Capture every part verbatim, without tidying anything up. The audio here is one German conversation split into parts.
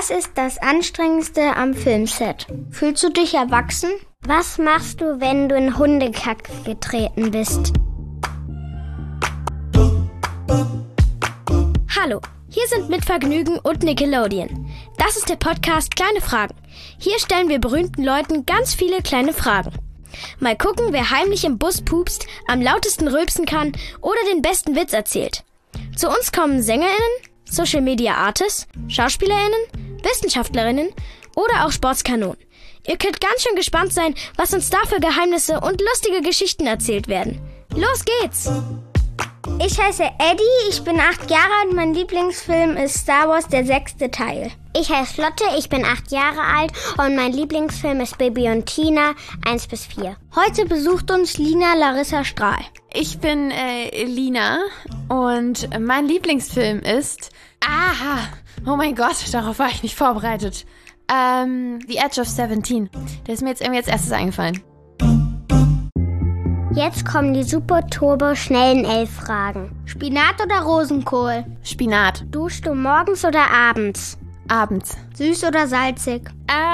Was ist das Anstrengendste am Filmset? Fühlst du dich erwachsen? Was machst du, wenn du in Hundekack getreten bist? Hallo, hier sind Mit Vergnügen und Nickelodeon. Das ist der Podcast Kleine Fragen. Hier stellen wir berühmten Leuten ganz viele kleine Fragen. Mal gucken, wer heimlich im Bus pupst, am lautesten rülpsen kann oder den besten Witz erzählt. Zu uns kommen SängerInnen, Social Media Artists, SchauspielerInnen, WissenschaftlerInnen oder auch Sportskanonen. Ihr könnt ganz schön gespannt sein, was uns da für Geheimnisse und lustige Geschichten erzählt werden. Los geht's! Ich heiße Eddie, ich bin acht Jahre alt und mein Lieblingsfilm ist Star Wars, der sechste Teil. Ich heiße Lotte, ich bin acht Jahre alt und mein Lieblingsfilm ist Bibi und Tina, eins bis vier. Heute besucht uns Lina Larissa Strahl. Ich bin äh, Lina und mein Lieblingsfilm ist... Aha! Oh mein Gott, darauf war ich nicht vorbereitet. Ähm, The Edge of Seventeen. Der ist mir jetzt irgendwie als erstes eingefallen. Jetzt kommen die super turbo schnellen elf Fragen. Spinat oder Rosenkohl? Spinat. Duschst du morgens oder abends? Abends. Süß oder salzig?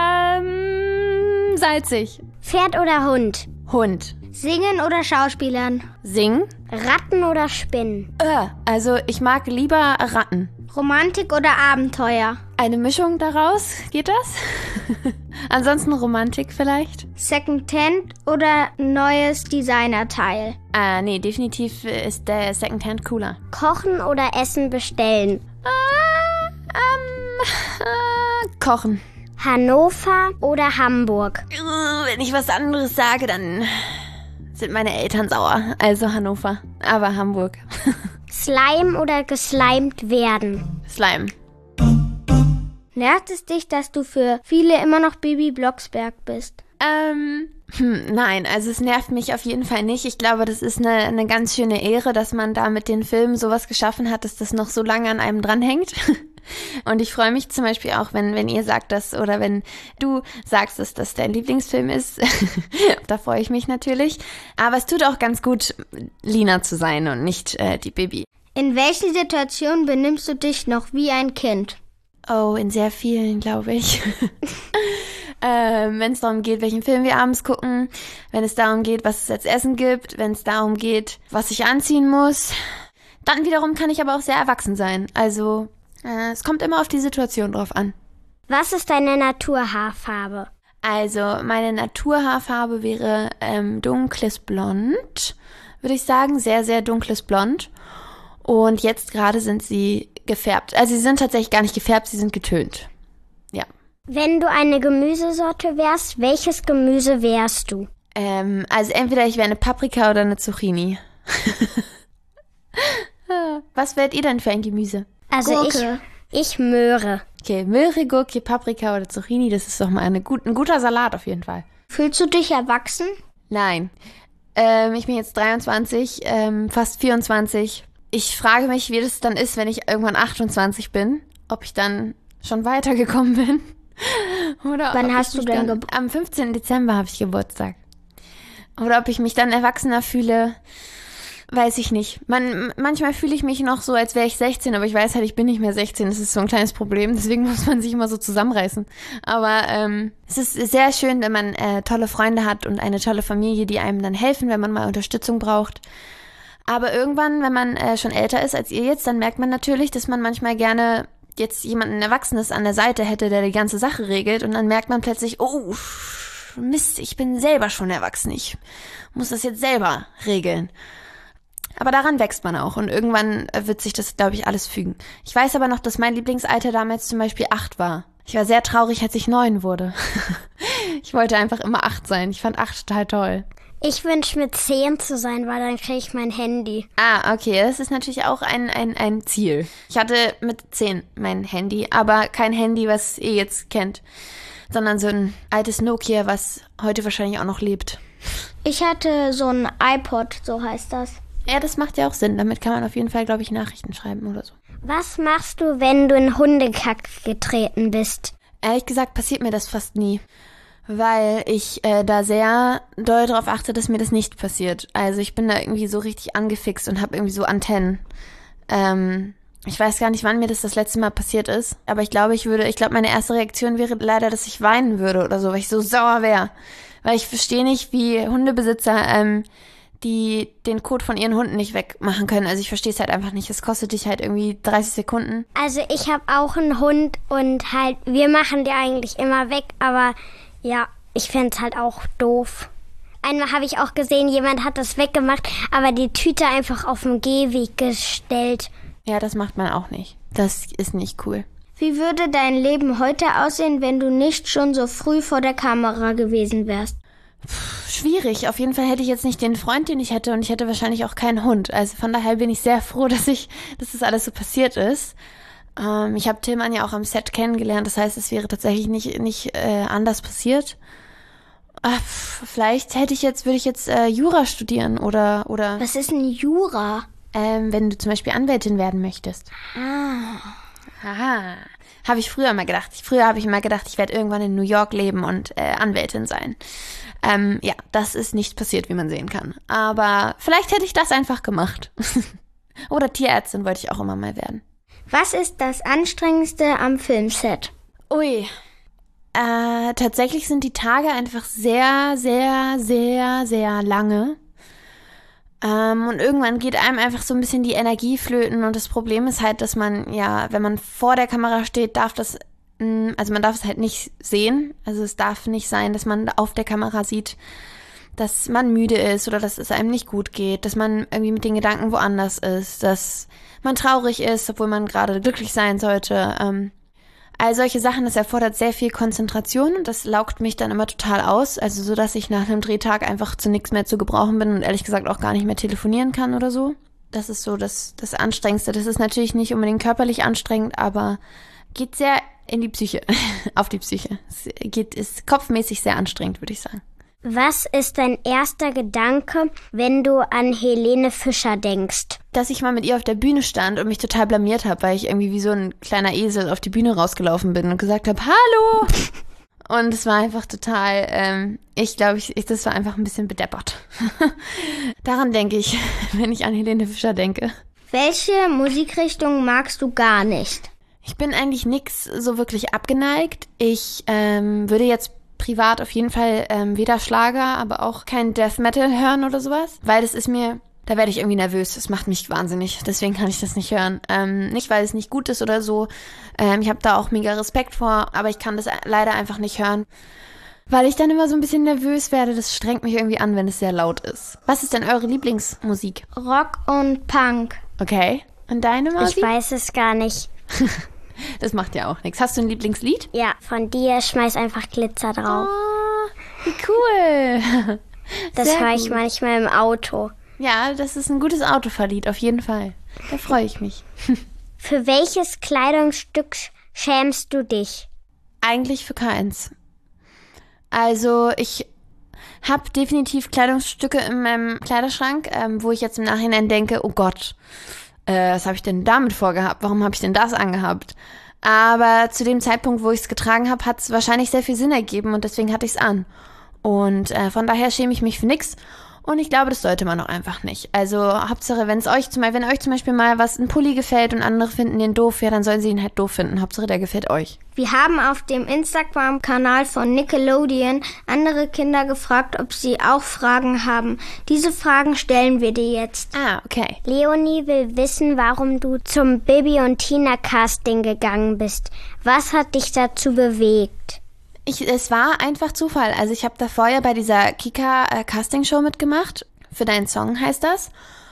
Ähm, salzig. Pferd oder Hund? Hund. Singen oder Schauspielern? Singen. Ratten oder Spinnen? Äh, also ich mag lieber Ratten. Romantik oder Abenteuer? Eine Mischung daraus, geht das? Ansonsten Romantik vielleicht? Secondhand oder neues Designerteil? Äh, nee, definitiv ist der Secondhand cooler. Kochen oder Essen bestellen? Äh, ähm, äh, kochen. Hannover oder Hamburg? Wenn ich was anderes sage, dann sind meine Eltern sauer. Also Hannover, aber Hamburg. Slime oder geslimed werden? Slime. Nervt es dich, dass du für viele immer noch Bibi Blocksberg bist? Ähm, hm, nein, also es nervt mich auf jeden Fall nicht. Ich glaube, das ist eine, eine ganz schöne Ehre, dass man da mit den Filmen sowas geschaffen hat, dass das noch so lange an einem dranhängt. Und ich freue mich zum Beispiel auch, wenn, wenn ihr sagt das oder wenn du sagst, dass das dein Lieblingsfilm ist. Da freue ich mich natürlich. Aber es tut auch ganz gut, Lina zu sein und nicht äh, die Bibi. In welchen Situationen benimmst du dich noch wie ein Kind? Oh, in sehr vielen, glaube ich. ähm, wenn es darum geht, welchen Film wir abends gucken, wenn es darum geht, was es als Essen gibt, wenn es darum geht, was ich anziehen muss. Dann wiederum kann ich aber auch sehr erwachsen sein. Also äh, es kommt immer auf die Situation drauf an. Was ist deine Naturhaarfarbe? Also meine Naturhaarfarbe wäre ähm, dunkles Blond, würde ich sagen. Sehr, sehr dunkles Blond. Und jetzt gerade sind sie gefärbt. Also sie sind tatsächlich gar nicht gefärbt, sie sind getönt. Ja. Wenn du eine Gemüsesorte wärst, welches Gemüse wärst du? Ähm, also entweder ich wäre eine Paprika oder eine Zucchini. Was wärt ihr denn für ein Gemüse? Also Gurke. ich, ich Möhre. Okay, Möhre, Gurke, Paprika oder Zucchini, das ist doch mal eine gut, ein guter Salat auf jeden Fall. Fühlst du dich erwachsen? Nein. Ähm, ich bin jetzt dreiundzwanzig, ähm, fast vierundzwanzig. Ich frage mich, wie das dann ist, wenn ich irgendwann achtundzwanzig bin. Ob ich dann schon weitergekommen bin. Oder Wann ob hast ich du mich denn dann, Gebur- Am fünfzehnten Dezember habe ich Geburtstag. Oder ob ich mich dann erwachsener fühle, weiß ich nicht. Man, manchmal fühle ich mich noch so, als wäre ich sechzehn, aber ich weiß halt, ich bin nicht mehr sechzehn. Das ist so ein kleines Problem, deswegen muss man sich immer so zusammenreißen. Aber ähm, es ist sehr schön, wenn man äh, tolle Freunde hat und eine tolle Familie, die einem dann helfen, wenn man mal Unterstützung braucht. Aber irgendwann, wenn man äh, schon älter ist als ihr jetzt, dann merkt man natürlich, dass man manchmal gerne jetzt jemanden Erwachsenes an der Seite hätte, der die ganze Sache regelt. Und dann merkt man plötzlich, oh, Mist, ich bin selber schon erwachsen. Ich muss das jetzt selber regeln. Aber daran wächst man auch. Und irgendwann wird sich das, glaube ich, alles fügen. Ich weiß aber noch, dass mein Lieblingsalter damals zum Beispiel acht war. Ich war sehr traurig, als ich neun wurde. Ich wollte einfach immer acht sein. Ich fand acht total toll. Ich wünsche mir zehn zu sein, weil dann kriege ich mein Handy. Ah, okay, das ist natürlich auch ein, ein, ein Ziel. Ich hatte mit zehn mein Handy, aber kein Handy, was ihr jetzt kennt, sondern so ein altes Nokia, was heute wahrscheinlich auch noch lebt. Ich hatte so ein iPod, so heißt das. Ja, das macht ja auch Sinn. Damit kann man auf jeden Fall, glaube ich, Nachrichten schreiben oder so. Was machst du, wenn du in Hundekack getreten bist? Ehrlich gesagt passiert mir das fast nie. Weil ich äh, da sehr doll drauf achte, dass mir das nicht passiert. Also ich bin da irgendwie so richtig angefixt und habe irgendwie so Antennen. Ähm, Ich weiß gar nicht, wann mir das das letzte Mal passiert ist, aber ich glaube, ich würde, ich glaube, meine erste Reaktion wäre leider, dass ich weinen würde oder so, weil ich so sauer wäre. Weil ich verstehe nicht, wie Hundebesitzer, ähm, die den Kot von ihren Hunden nicht wegmachen können. Also ich verstehe es halt einfach nicht. Es kostet dich halt irgendwie dreißig Sekunden. Also ich habe auch einen Hund und halt, wir machen die eigentlich immer weg, aber ja, ich fände es halt auch doof. Einmal habe ich auch gesehen, jemand hat das weggemacht, aber die Tüte einfach auf den Gehweg gestellt. Ja, das macht man auch nicht. Das ist nicht cool. Wie würde dein Leben heute aussehen, wenn du nicht schon so früh vor der Kamera gewesen wärst? Puh, schwierig. Auf jeden Fall hätte ich jetzt nicht den Freund, den ich hätte, und ich hätte wahrscheinlich auch keinen Hund. Also von daher bin ich sehr froh, dass ich, dass das alles so passiert ist. Ähm, ich habe Tillmann ja auch am Set kennengelernt. Das heißt, es wäre tatsächlich nicht, nicht äh, anders passiert. Ach, vielleicht hätte ich jetzt, würde ich jetzt äh, Jura studieren oder, oder. Was ist denn Jura? Ähm, wenn du zum Beispiel Anwältin werden möchtest. Ah. Aha. Habe ich früher mal gedacht. Früher habe ich immer gedacht, ich werde irgendwann in New York leben und äh, Anwältin sein. Ähm, ja, das ist nicht passiert, wie man sehen kann. Aber vielleicht hätte ich das einfach gemacht. Oder Tierärztin wollte ich auch immer mal werden. Was ist das Anstrengendste am Filmset? Ui. Äh, tatsächlich sind die Tage einfach sehr, sehr, sehr, sehr lange. Ähm, und irgendwann geht einem einfach so ein bisschen die Energie flöten und das Problem ist halt, dass man, ja, wenn man vor der Kamera steht, darf das, mh, also man darf es halt nicht sehen. Also es darf nicht sein, dass man auf der Kamera sieht, dass man müde ist oder dass es einem nicht gut geht, dass man irgendwie mit den Gedanken woanders ist, dass man traurig ist, obwohl man gerade glücklich sein sollte. Ähm, all solche Sachen, das erfordert sehr viel Konzentration und das laugt mich dann immer total aus, also so, dass ich nach einem Drehtag einfach zu nichts mehr zu gebrauchen bin und ehrlich gesagt auch gar nicht mehr telefonieren kann oder so. Das ist so das, das Anstrengendste. Das ist natürlich nicht unbedingt körperlich anstrengend, aber geht sehr in die Psyche, auf die Psyche. Es geht, ist kopfmäßig sehr anstrengend, würde ich sagen. Was ist dein erster Gedanke, wenn du an Helene Fischer denkst? Dass ich mal mit ihr auf der Bühne stand und mich total blamiert habe, weil ich irgendwie wie so ein kleiner Esel auf die Bühne rausgelaufen bin und gesagt habe, hallo! Und es war einfach total, ähm, ich glaube, ich, ich, das war einfach ein bisschen bedeppert. Daran denke ich, wenn ich an Helene Fischer denke. Welche Musikrichtung magst du gar nicht? Ich bin eigentlich nix so wirklich abgeneigt. Ich ähm, würde jetzt privat auf jeden Fall ähm, weder Schlager, aber auch kein Death Metal hören oder sowas, weil das ist mir, da werde ich irgendwie nervös, das macht mich wahnsinnig, deswegen kann ich das nicht hören. Ähm, nicht, weil es nicht gut ist oder so, ähm, ich habe da auch mega Respekt vor, aber ich kann das leider einfach nicht hören, weil ich dann immer so ein bisschen nervös werde, das strengt mich irgendwie an, wenn es sehr laut ist. Was ist denn eure Lieblingsmusik? Rock und Punk. Okay, und deine Musik? Ich weiß es gar nicht. Das macht ja auch nichts. Hast du ein Lieblingslied? Ja, von dir, schmeiß einfach Glitzer drauf. Oh, wie cool. Das höre ich manchmal im Auto. Ja, das ist ein gutes Autofahrlied, auf jeden Fall. Da freue ich mich. Für welches Kleidungsstück schämst du dich? Eigentlich für keins. Also ich habe definitiv Kleidungsstücke in meinem Kleiderschrank, ähm, wo ich jetzt im Nachhinein denke, oh Gott, äh, was habe ich denn damit vorgehabt? Warum habe ich denn das angehabt? Aber zu dem Zeitpunkt, wo ich es getragen habe, hat es wahrscheinlich sehr viel Sinn ergeben und deswegen hatte ich es an. Und äh, von daher schäme ich mich für nichts. Und ich glaube, das sollte man auch einfach nicht. Also Hauptsache, wenn es euch zum Beispiel, wenn euch zum Beispiel mal was, ein Pulli gefällt und andere finden den doof, ja, dann sollen sie ihn halt doof finden. Hauptsache, der gefällt euch. Wir haben auf dem Instagram-Kanal von Nickelodeon andere Kinder gefragt, ob sie auch Fragen haben. Diese Fragen stellen wir dir jetzt. Ah, okay. Leonie will wissen, warum du zum Bibi und Tina Casting gegangen bist. Was hat dich dazu bewegt? Ich, es war einfach Zufall. Also ich habe da vorher bei dieser Kika äh, Casting Show mitgemacht. Für deinen Song heißt das.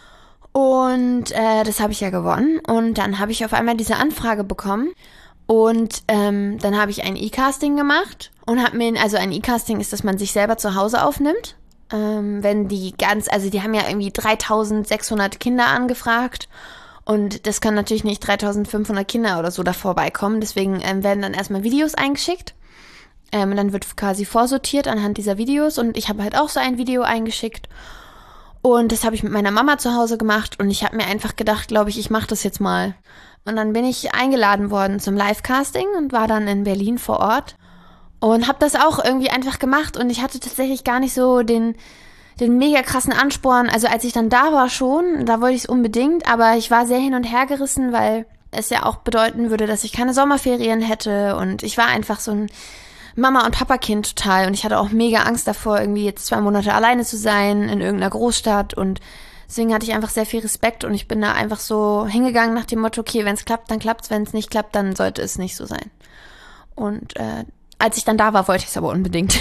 Und äh, das habe ich ja gewonnen. Und dann habe ich auf einmal diese Anfrage bekommen. Und ähm, dann habe ich ein E-Casting gemacht. Und habe mir, also ein E-Casting ist, dass man sich selber zu Hause aufnimmt. Ähm, wenn die ganz, also die haben ja irgendwie dreitausendsechshundert Kinder angefragt. Und das können natürlich nicht dreitausendfünfhundert Kinder oder so da vorbeikommen. Deswegen ähm, werden dann erstmal Videos eingeschickt. Ähm, und dann wird quasi vorsortiert anhand dieser Videos und ich habe halt auch so ein Video eingeschickt und das habe ich mit meiner Mama zu Hause gemacht und ich habe mir einfach gedacht, glaube ich, ich mache das jetzt mal. Und dann bin ich eingeladen worden zum Live-Casting und war dann in Berlin vor Ort und habe das auch irgendwie einfach gemacht und ich hatte tatsächlich gar nicht so den, den mega krassen Ansporn. Also als ich dann da war schon, da wollte ich es unbedingt, aber ich war sehr hin und her gerissen, weil es ja auch bedeuten würde, dass ich keine Sommerferien hätte und ich war einfach so ein Mama- und Papa-Kind total und ich hatte auch mega Angst davor, irgendwie jetzt zwei Monate alleine zu sein in irgendeiner Großstadt und deswegen hatte ich einfach sehr viel Respekt und ich bin da einfach so hingegangen nach dem Motto, okay, wenn es klappt, dann klappt's, wenn es nicht klappt, dann sollte es nicht so sein. Und äh, als ich dann da war, wollte ich es aber unbedingt.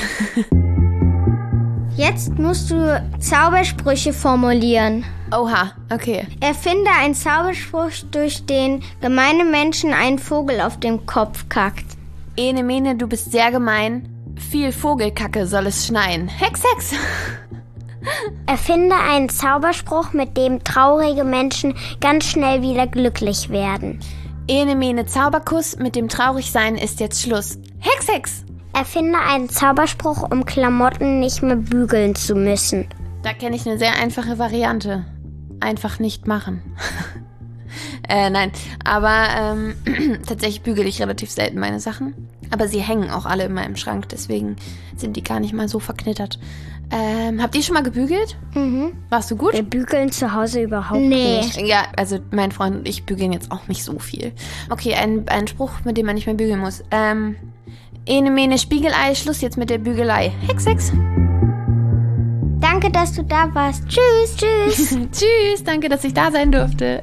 Jetzt musst du Zaubersprüche formulieren. Oha, okay. Erfinde einen Zauberspruch, durch den gemeine Menschen einen Vogel auf den Kopf kackt. Ene Mene, du bist sehr gemein. Viel Vogelkacke soll es schneien. Hex, Hex. Erfinde einen Zauberspruch, mit dem traurige Menschen ganz schnell wieder glücklich werden. Ene Mene, Zauberkuss, mit dem Traurigsein ist jetzt Schluss. Hex, Hex. Erfinde einen Zauberspruch, um Klamotten nicht mehr bügeln zu müssen. Da kenne ich eine sehr einfache Variante. Einfach nicht machen. äh, nein, aber ähm, tatsächlich bügele ich relativ selten meine Sachen. Aber sie hängen auch alle in meinem Schrank, deswegen sind die gar nicht mal so verknittert. Ähm, habt ihr schon mal gebügelt? Mhm. Warst du gut? Wir bügeln zu Hause überhaupt Nee. nicht. Ja, also mein Freund und ich bügeln jetzt auch nicht so viel. Okay, ein, ein Spruch, mit dem man nicht mehr bügeln muss. Ähm... Ene Mene Spiegelei, Schluss jetzt mit der Bügelei. Hex, Hex. Danke, dass du da warst. Tschüss, tschüss. Tschüss, danke, dass ich da sein durfte.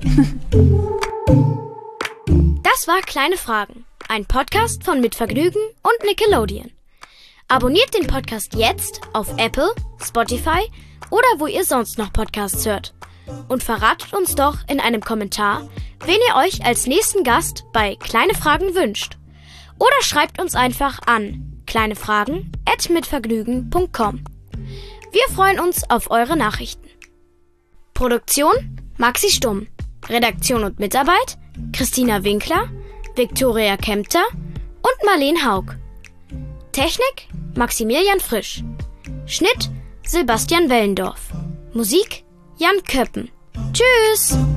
Das war Kleine Fragen, ein Podcast von Mit Vergnügen und Nickelodeon. Abonniert den Podcast jetzt auf Apple, Spotify oder wo ihr sonst noch Podcasts hört. Und verratet uns doch in einem Kommentar, wen ihr euch als nächsten Gast bei Kleine Fragen wünscht. Oder schreibt uns einfach an kleinefragen at mitvergnügen punkt com. Wir freuen uns auf eure Nachrichten. Produktion Maxi Stumm. Redaktion und Mitarbeit Christina Winkler, Viktoria Kempter und Marleen Haug. Technik Maximilian Frisch. Schnitt Sebastian Wellendorf. Musik Jan Köppen. Tschüss!